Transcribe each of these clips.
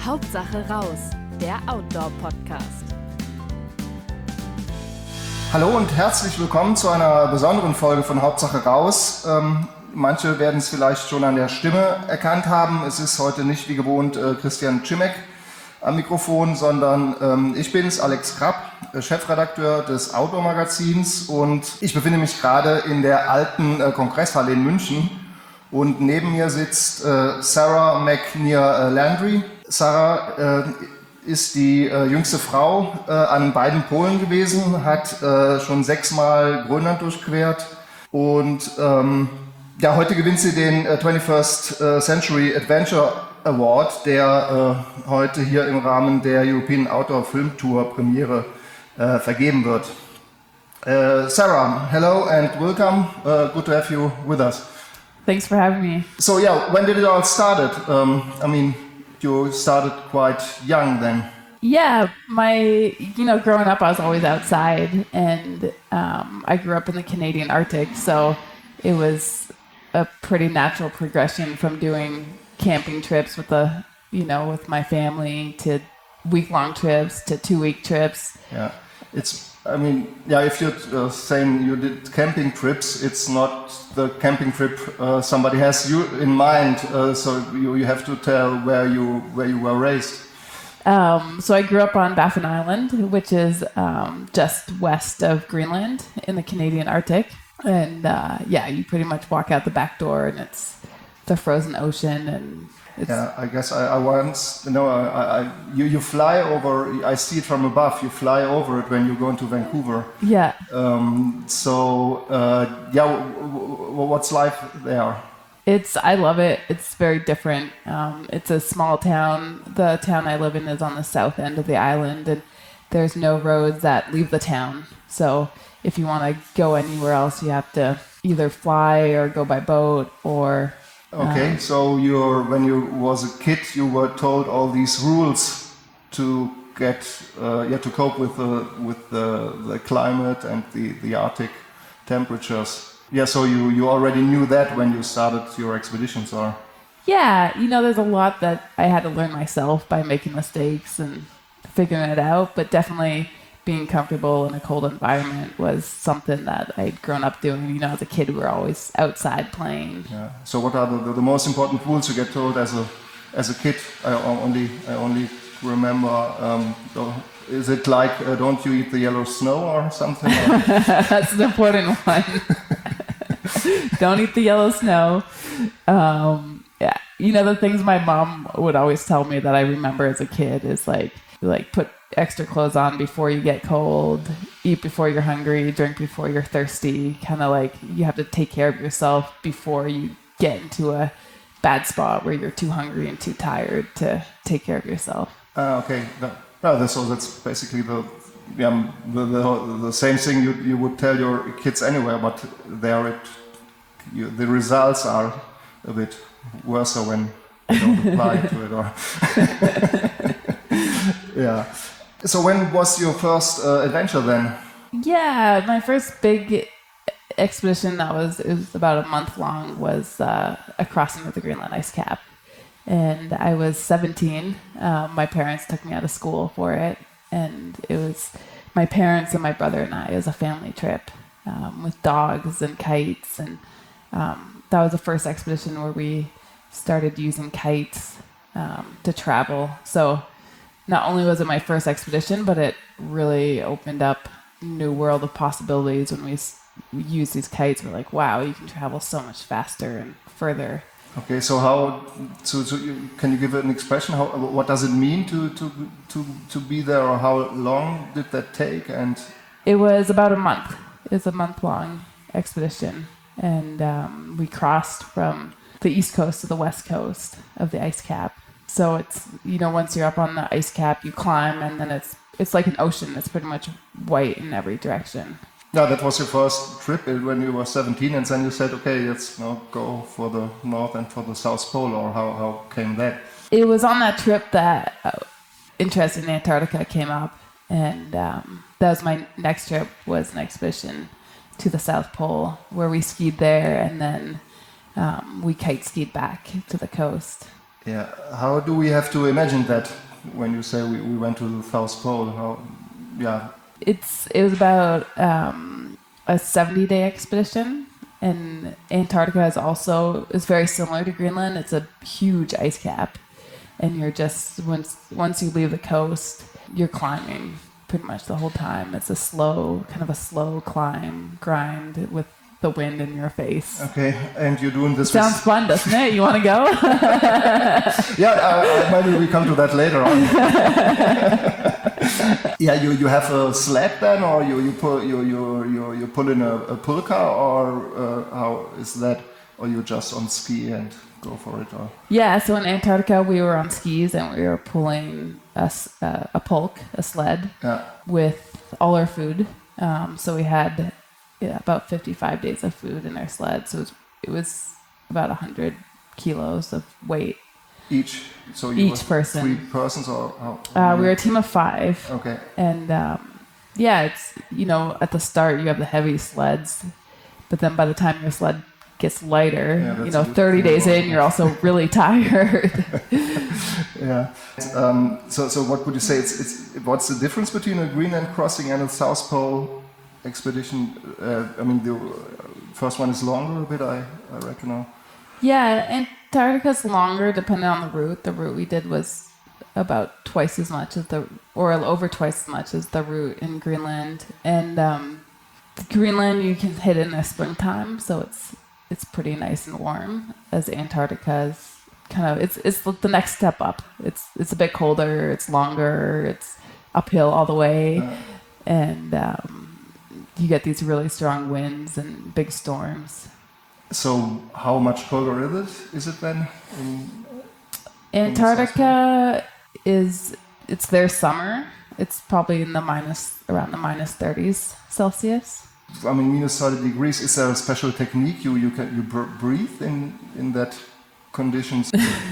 Hauptsache raus, der Outdoor-Podcast. Hallo und herzlich willkommen zu einer besonderen Folge von Hauptsache raus. Manche werden es vielleicht schon an der Stimme erkannt haben. Es ist heute nicht wie gewohnt Christian Cimek am Mikrofon, sondern ich bin's, Alex Krapp, Chefredakteur des Outdoor-Magazins, und ich befinde mich gerade in der alten Kongresshalle in München und neben mir sitzt Sarah McNear Landry. Sarah ist die jüngste Frau an beiden Polen gewesen, hat schon 6-mal Grönland durchquert und heute gewinnt sie den 21st Century Adventure Award, der heute hier im Rahmen der European Outdoor Film Tour Premiere vergeben wird. Sarah, hello and welcome. Good to have you with us. Thanks for having me. So yeah, when did it all started? You started quite young then. Yeah, growing up, I was always outside, and I grew up in the Canadian Arctic, so it was a pretty natural progression from doing camping trips with my family to week-long trips to 2-week trips. Yeah, if you're saying you did camping trips, it's not the camping trip somebody has you in mind, so you have to tell where you were raised. So I grew up on Baffin Island, which is just west of Greenland in the Canadian Arctic. And you pretty much walk out the back door and it's the frozen ocean. And it's I guess I once, you fly over, I see it from above, you fly over it when you go into Vancouver. Yeah. What's life there? I love it. It's very different. It's a small town. The town I live in is on the south end of the island, and there's no roads that leave the town. So if you want to go anywhere else, you have to either fly or go by boat or... Okay, so when you was a kid, you were told all these rules to get, to cope with the climate and the Arctic temperatures. Yeah, so you already knew that when you started your expeditions, or? Yeah, there's a lot that I had to learn myself by making mistakes and figuring it out, but definitely being comfortable in a cold environment was something that I'd grown up doing. As a kid, we were always outside playing. Yeah. So what are the most important rules you get told as a kid? I only remember. Is it like don't you eat the yellow snow or something? That's an important one. Don't eat the yellow snow. The things my mom would always tell me that I remember as a kid is like put extra clothes on before you get cold, eat before you're hungry, drink before you're thirsty. Kind of like you have to take care of yourself before you get into a bad spot where you're too hungry and too tired to take care of yourself. Okay. So that's basically the same thing you would tell your kids anywhere, but the results are a bit worse when you don't apply to it. Or yeah. So when was your first adventure then? Yeah, my first big expedition it was about a month long was a crossing of the Greenland ice cap. And I was 17. My parents took me out of school for it. And it was my parents and my brother and I. It was a family trip with dogs and kites. And that was the first expedition where we started using kites to travel. So not only was it my first expedition, but it really opened up a new world of possibilities. When we use these kites, we're like, wow, you can travel so much faster and further. Okay, so can you give an expression? What does it mean to be there, or how long did that take? And it was about a month. It was a month-long expedition, and we crossed from the east coast to the west coast of the ice cap. So it's once you're up on the ice cap, you climb, and then it's like an ocean. It's pretty much white in every direction. Yeah, that was your first trip when you were 17, and then you said, okay, let's now go for the North and for the South Pole, or how came that? It was on that trip that interest in Antarctica came up, and that was my next trip, was an expedition to the South Pole, where we skied there, and then we kite skied back to the coast. Yeah. How do we have to imagine that when you say we went to the South Pole? How? Yeah. It was about a 70-day expedition, and Antarctica is very similar to Greenland. It's a huge ice cap, and you're just once you leave the coast, you're climbing pretty much the whole time. It's a slow grind with the wind in your face. Okay, and you're doing this. Sounds fun, doesn't it? You want to go? Yeah, maybe we come to that later on. Yeah, you have a sled then, or you pull in a pulka, or how is that, or you just on ski and go for it? Or? Yeah, so in Antarctica we were on skis and we were pulling a sled, with all our food. So we had about 55 days of food in our sled. So it was about 100 kilos of weight. Each? So each person. 3 persons or how? We were a team of 5. Okay. And it's, at the start you have the heavy sleds, but then by the time your sled gets lighter, 30 days in, you're also really tired. Yeah. So what would you say? What's the difference between a Greenland crossing and a South Pole expedition? The first one is longer a bit, I reckon. Now. Yeah, Antarctica's longer depending on the route. The route we did was about twice as much as over twice as much as the route in Greenland. And Greenland you can hit in the springtime, so it's pretty nice and warm. As Antarctica's it's the next step up. It's a bit colder, it's longer, it's uphill all the way, and you get these really strong winds and big storms. So how much colder is it then? Antarctica it's their summer. It's probably in around the minus 30s Celsius. Minus 30 degrees. Is there a special technique you breathe in that conditions?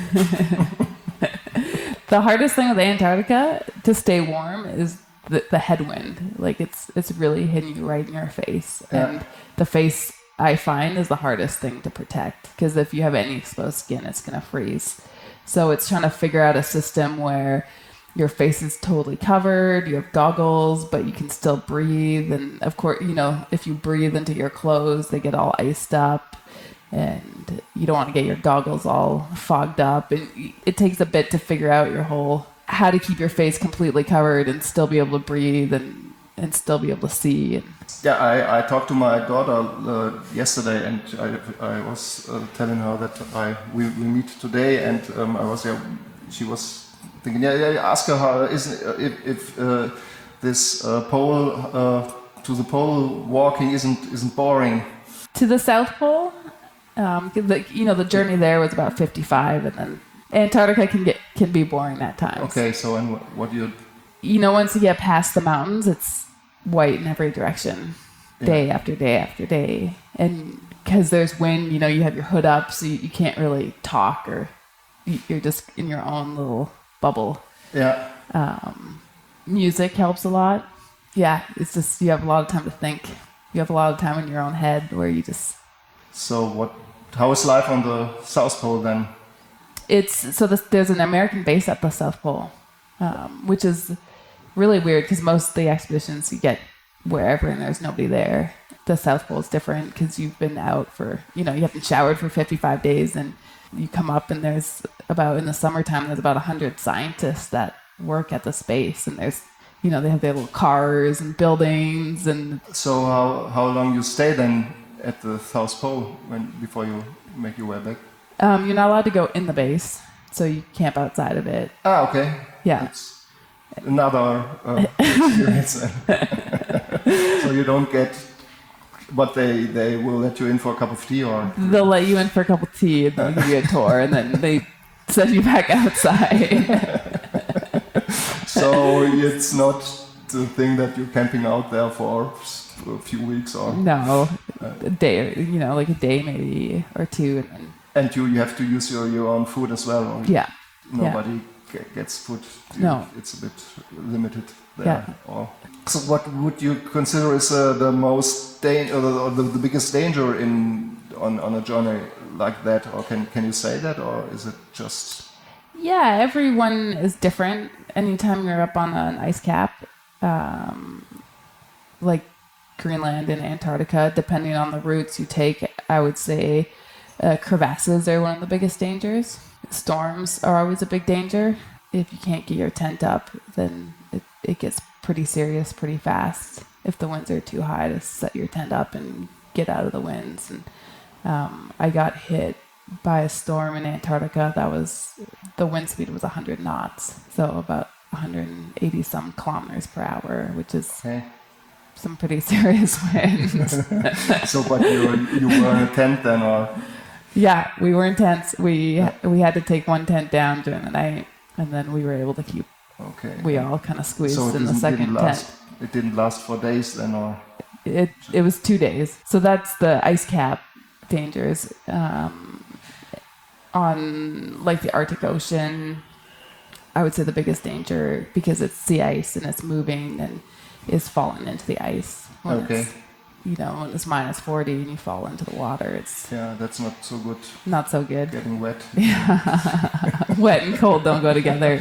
The hardest thing with Antarctica to stay warm is the headwind. Like it's really hitting you right in your face, and the face I find is the hardest thing to protect, because if you have any exposed skin, it's gonna freeze. So it's trying to figure out a system where your face is totally covered, you have goggles, but you can still breathe. And of course, if you breathe into your clothes, they get all iced up, and you don't want to get your goggles all fogged up. And it takes a bit to figure out how to keep your face completely covered and still be able to breathe and still be able to see. Yeah, I talked to my daughter yesterday, and I was telling her that we meet today, and she was thinking, ask her how if this pole to the pole walking isn't boring. To the South Pole, the journey there was about 55, and then Antarctica can be boring at times. Okay, so and what do you? Once you get past the mountains, it's white in every direction, day after day after day, and because there's wind, you have your hood up, so you can't really talk, or you're just in your own little bubble. Yeah. Music helps a lot. Yeah, it's just you have a lot of time to think. You have a lot of time in your own head where you just. So how is life on the South Pole then? There's an American base at the South Pole, which is really weird because most of the expeditions you get wherever and there's nobody there. The South Pole is different because you've been out for, you haven't showered for 55 days, and you come up and in the summertime, there's about 100 scientists that work at the space, and there's, they have their little cars and buildings. And so how long you stay then at the South Pole before you make your way back? You're not allowed to go in the base, so you camp outside of it. Ah, okay. Yeah. It's another experience. So you don't get, but they will let you in for a cup of tea, or they'll let you in for a cup of tea and they'll give you a tour, and then they send you back outside. So it's not the thing that you're camping out there for a few weeks, or no, a day, like a day maybe or two, and you have to use your own food as well. Or yeah. Nobody gets food. No. It's a bit limited there. Yeah. So what would you consider is the most or the biggest danger on a journey like that? Or can you say that, or is it just? Yeah, everyone is different. Anytime you're up on an ice cap, like Greenland and Antarctica, depending on the routes you take, I would say crevasses are one of the biggest dangers. Storms are always a big danger. If you can't get your tent up, then it gets pretty serious pretty fast. If the winds are too high to set your tent up and get out of the winds. And I got hit by a storm in Antarctica. The wind speed was 100 knots, so about 180 some kilometers per hour, which is some pretty serious winds. So, but you were in a tent then, or? Yeah, we were in tents. We had to take one tent down during the night, and then we were able to keep. Okay. We all kind of squeezed So in the second tent. It didn't last for days then, or? It was 2 days. So that's the ice cap dangers. On like the Arctic Ocean, I would say the biggest danger, because it's sea ice and it's moving and is falling into the ice. When Okay. it's, when it's minus 40 and you fall into the water, it's That's not so good. not so good. Getting wet. Wet and cold don't go together.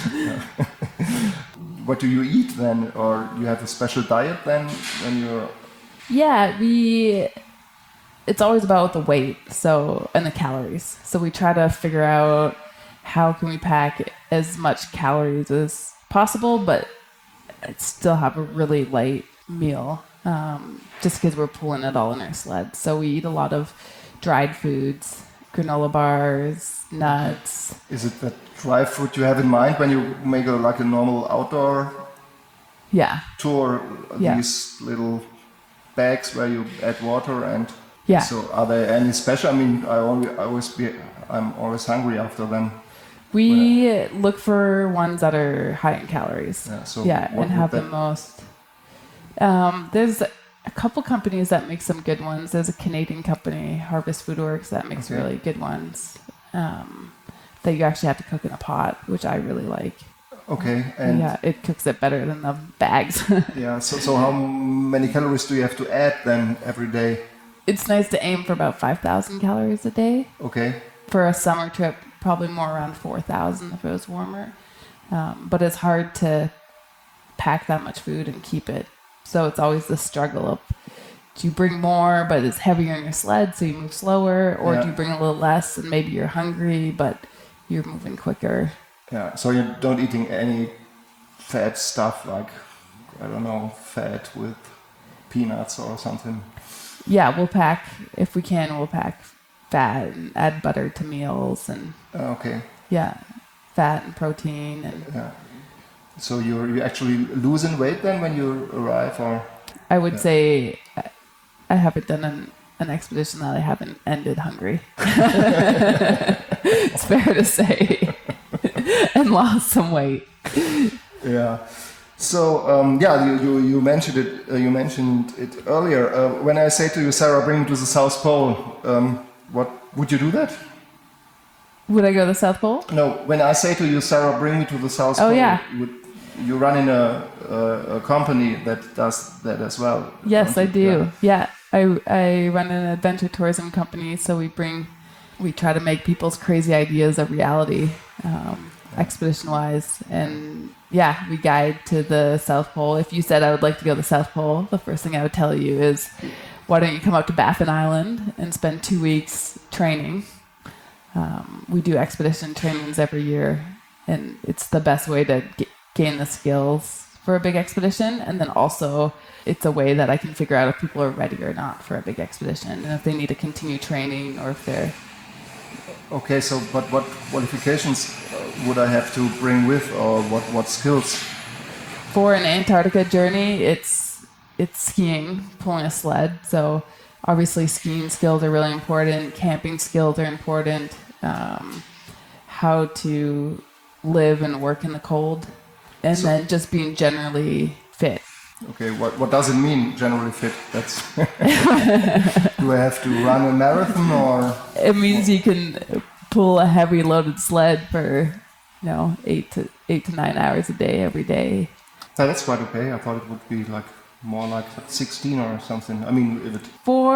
What do you eat then, or you have a special diet then when you're? Yeah, it's always about the weight, and the calories. So we try to figure out how can we pack as much calories as possible, but still have a really light meal, just because we're pulling it all in our sled. So we eat a lot of dried foods, granola bars, nuts. Is it that dry fruit you have in mind when you make a normal outdoor Yeah. tour? Yeah. These little bags where you add water and. Yeah. So are there any special? I mean, I'm always hungry after them. We look for ones that are high in calories. Yeah. So and have the most. There's a couple companies that make some good ones. There's a Canadian company, Harvest Food Works, that makes really good ones. That you actually have to cook in a pot, which I really like. Okay. And it cooks it better than the bags. yeah. So how many calories do you have to add then every day? It's nice to aim for about 5,000 calories a day. Okay. For a summer trip, probably more around 4,000 if it was warmer. But it's hard to pack that much food and keep it. So it's always the struggle of, do you bring more, but it's heavier in your sled, so you move slower, or do you bring a little less and maybe you're hungry, but you're moving quicker. Yeah. So you don't eating any fat stuff like, I don't know, fat with peanuts or something. Yeah, if we can, we'll pack fat and add butter to meals and Okay. fat and protein and So you actually losing weight then when you arrive, or? I would say I haven't done an expedition that I haven't ended hungry. It's fair to say. And lost some weight. Yeah. So you mentioned it. You mentioned it earlier. When I say to you, Sarah, bring me to the South Pole, what would you do that? Would I go to the South Pole? No. When I say to you, Sarah, bring me to the South Pole, you run in a company that does that as well. Yes, I do. Yeah, I run an adventure tourism company, so we try to make people's crazy ideas a reality, expedition-wise, and we guide to the South Pole. If you said I would like to go to the South Pole, the first thing I would tell you is, why don't you come up to Baffin Island and spend 2 weeks training? We do expedition trainings every year, and it's the best way to gain the skills for a big expedition. And then also, it's a way that I can figure out if people are ready or not for a big expedition, and if they need to continue training, or if they're... Okay, so but what qualifications would I have to bring with, or what skills? For an Antarctica journey, it's skiing, pulling a sled. So obviously skiing skills are really important. Camping skills are important. How to live and work in the cold, and then just being generally fit. Okay, what does it mean, generally fit? That's do I have to run a marathon, or? It means you can pull a heavy loaded sled for 8 to 9 hours a day every day. So that's quite okay. I thought it would be more like 16 or something. I mean, if it...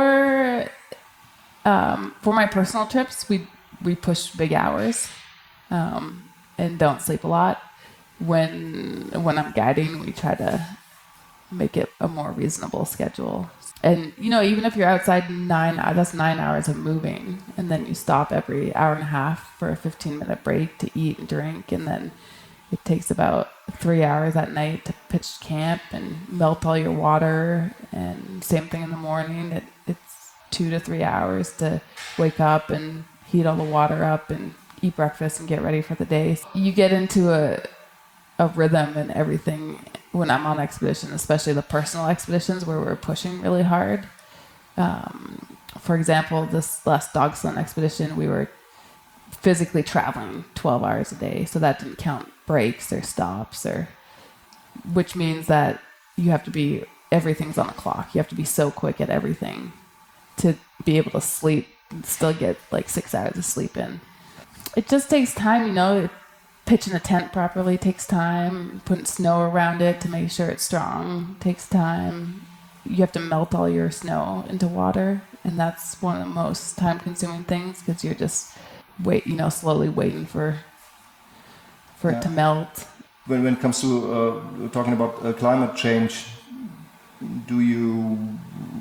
For my personal trips, we push big hours. and don't sleep a lot. When I'm guiding, we try to make it a more reasonable schedule. And, even if you're outside that's 9 hours of moving, and then you stop every hour and a half for a 15-minute break to eat and drink, and then it takes about 3 hours at night to pitch camp and melt all your water, and same thing in the morning. It's 2 to 3 hours to wake up and heat all the water up and eat breakfast and get ready for the day. You get into a rhythm and everything when I'm on expedition, especially the personal expeditions where we're pushing really hard. For example, this last Dog Sling expedition, we were physically traveling 12 hours a day, so that didn't count breaks or stops, which means that everything's on the clock. You have to be so quick at everything to be able to sleep and still get like 6 hours of sleep in. It just takes time, pitching a tent properly takes time. Putting snow around it to make sure it's strong takes time. You have to melt all your snow into water, and that's one of the most time-consuming things because you're just slowly waiting for it to melt. When it comes to talking about climate change, do you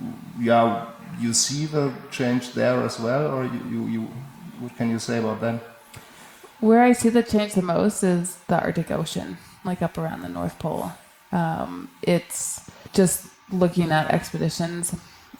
see the change there as well, or you what can you say about that? Where I see the change the most is the Arctic Ocean, like up around the North Pole. It's just looking at expeditions.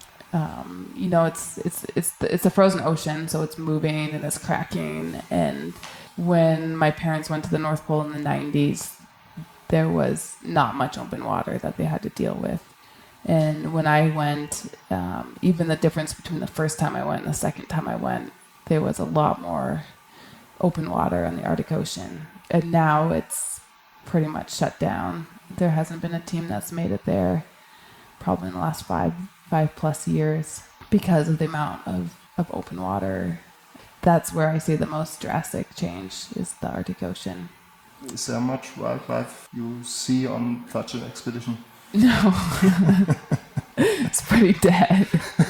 It's a frozen ocean, so it's moving and it's cracking. And when my parents went to the North Pole in the 90s, there was not much open water that they had to deal with. And when I went, even the difference between the first time I went and the second time I went, there was a lot more open water on the Arctic Ocean. And now it's pretty much shut down. There hasn't been a team that's made it there probably in the last five plus years because of the amount of open water. That's where I see the most drastic change is the Arctic Ocean. Is there much wildlife you see on such an expedition? No. It's pretty dead.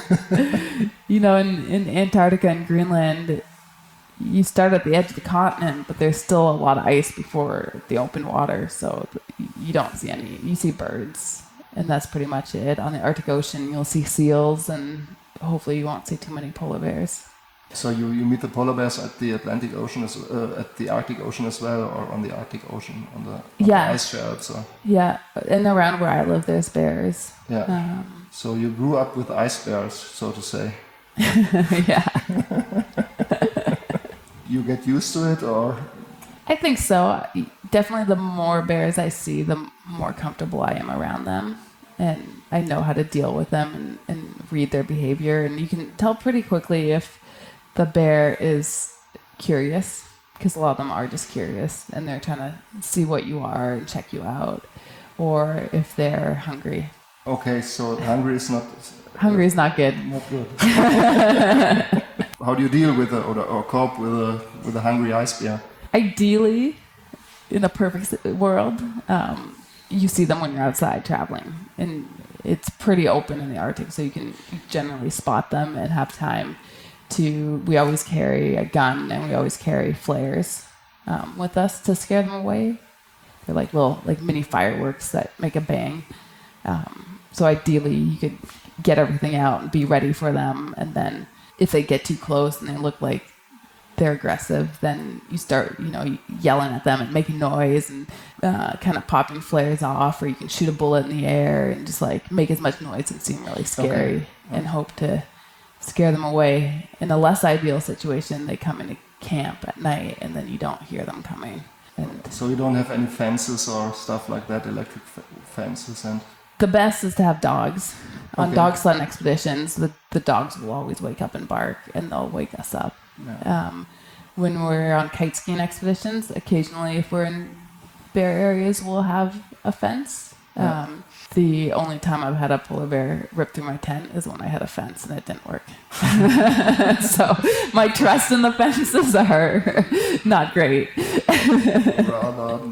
In Antarctica and Greenland, you start at the edge of the continent, but there's still a lot of ice before the open water, so you don't see any. You see birds, and that's pretty much it. On the Arctic Ocean, you'll see seals, and hopefully you won't see too many polar bears. So you meet the polar bears at the Atlantic Ocean, at the Arctic Ocean as well, or on the Arctic Ocean, on the ice shelves? Or? Yeah, and around where I live, there's bears. Yeah. So you grew up with ice bears, so to say. Yeah. You get used to it, or? I think so. Definitely the more bears I see, the more comfortable I am around them. And I know how to deal with them and read their behavior. And you can tell pretty quickly if the bear is curious, because a lot of them are just curious and they're trying to see what you are and check you out, or if they're hungry. Okay, so hungry is not... Hungry is not good. Not good. How do you deal with or cope with a hungry ice bear? Ideally, in a perfect world, you see them when you're outside traveling, and it's pretty open in the Arctic, so you can generally spot them and have time to. We always carry a gun and we always carry flares with us to scare them away. They're like little mini fireworks that make a bang. So ideally, you could get everything out and be ready for them, and then if they get too close and they look like they're aggressive, then you start, yelling at them and making noise and kind of popping flares off, or you can shoot a bullet in the air and just make as much noise and seem really scary and hope to scare them away. In a less ideal situation, they come into camp at night and then you don't hear them coming. And so you don't have any fences or stuff like that, electric fences and... The best is to have dogs. On dog sled expeditions, the dogs will always wake up and bark, and they'll wake us up. Yeah. When we're on kite skiing expeditions, occasionally if we're in bear areas, we'll have a fence. Yeah. The only time I've had a polar bear rip through my tent is when I had a fence and it didn't work. So my trust in the fences are not great. Rather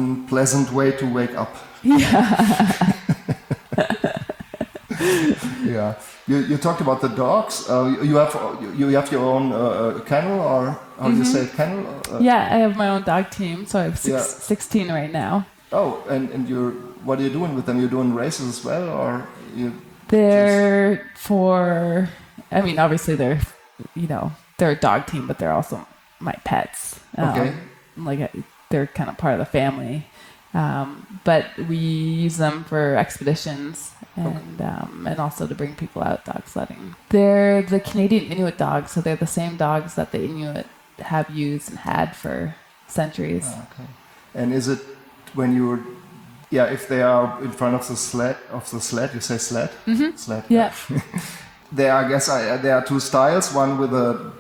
unpleasant way to wake up. Yeah. Yeah. You talked about the dogs. You have your own kennel, or how do you say it, kennel? Yeah, I have my own dog team, so I have Yeah. 16 right now. Oh, and what are you doing with them? You're doing races as well, or you? They're for, I mean, obviously they're a dog team, but they're also my pets. Okay. They're kind of part of the family. But we use them for expeditions and also to bring people out dog sledding. They're the Canadian Inuit dogs, so they're the same dogs that the Inuit have used and had for centuries. Okay. And is it when you're, if they are in front of the sled, you say sled? Mm-hmm. Sled. Yeah. There are two styles. One with a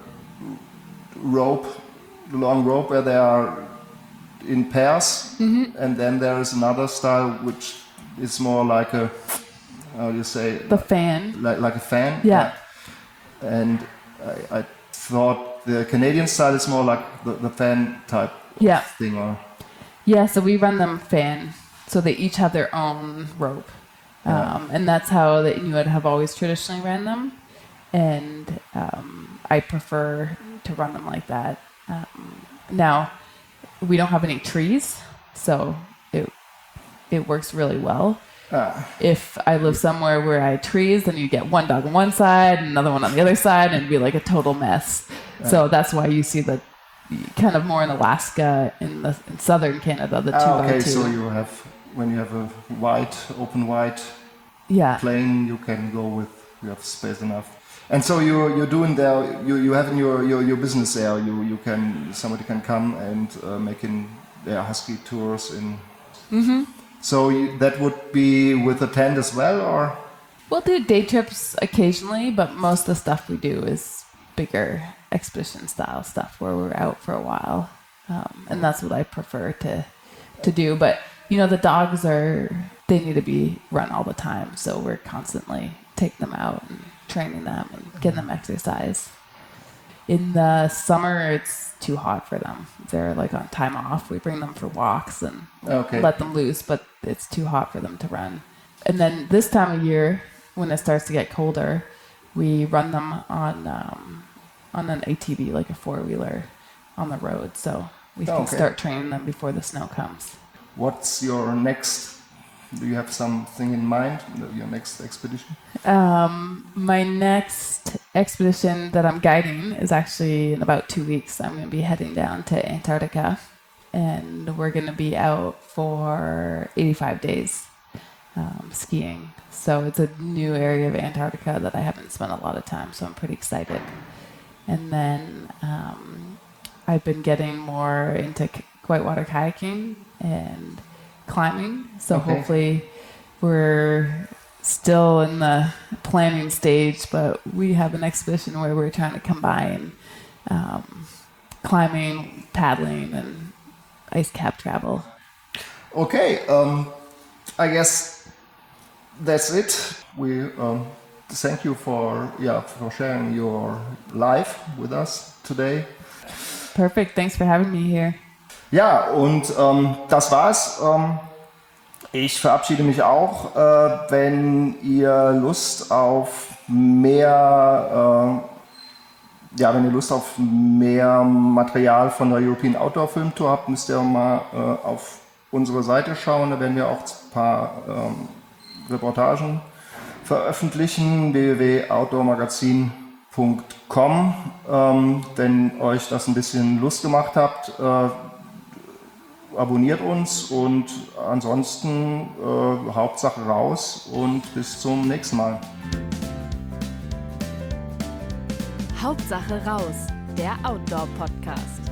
long rope where they are in pairs, and then there is another style which is more like a, how do you say? The fan. Like a fan. Yeah. And I thought the Canadian style is more like the fan type thing, or. Yeah, so we run them fan, so they each have their own rope. And that's how the Inuit have always traditionally ran them. And I prefer to run them like that. Now, we don't have any trees, so it works really well. If I live somewhere where I had trees, then you get one dog on one side and another one on the other side, and it'd be like a total mess. So that's why you see the kind of more in Alaska, in southern Canada, the 2x2. Okay, so when you have a open wide plane, you can go with, you have space enough. And so you're doing there, you have in your business there, somebody can come and making their husky tours in. Mm-hmm. So that would be with a tent as well, or? We'll do day trips occasionally, but most of the stuff we do is bigger expedition style stuff where we're out for a while. And that's what I prefer to do. But, the dogs they need to be run all the time. So we're constantly taking them out and training them and getting them exercise. In the summer, it's too hot for them. They're like on time off. We bring them for walks and let them loose, but it's too hot for them to run. And then this time of year, when it starts to get colder, we run them on an ATV, like a four-wheeler, on the road. So we can start training them before the snow comes. What's your next? Do you have something in mind? Your next expedition? My next expedition that I'm guiding is actually in about 2 weeks. I'm going to be heading down to Antarctica, and we're going to be out for 85 days skiing. So it's a new area of Antarctica that I haven't spent a lot of time, so I'm pretty excited. And then I've been getting more into whitewater kayaking and climbing. So hopefully we're still in the planning stage, but we have an expedition where we're trying to combine climbing, paddling, and ice cap travel. Okay, I guess that's it. We thank you for sharing your life with us today. Perfect. Thanks for having me here. Ja, und das war's. Ich verabschiede mich auch. Wenn ihr Lust auf mehr Material von der European Outdoor Film Tour habt, müsst ihr mal auf unsere Seite schauen. Da werden wir auch ein paar Reportagen veröffentlichen. www.outdoormagazin.com. Wenn euch das ein bisschen Lust gemacht habt, abonniert uns und ansonsten Hauptsache raus und bis zum nächsten Mal. Hauptsache raus, der Outdoor-Podcast.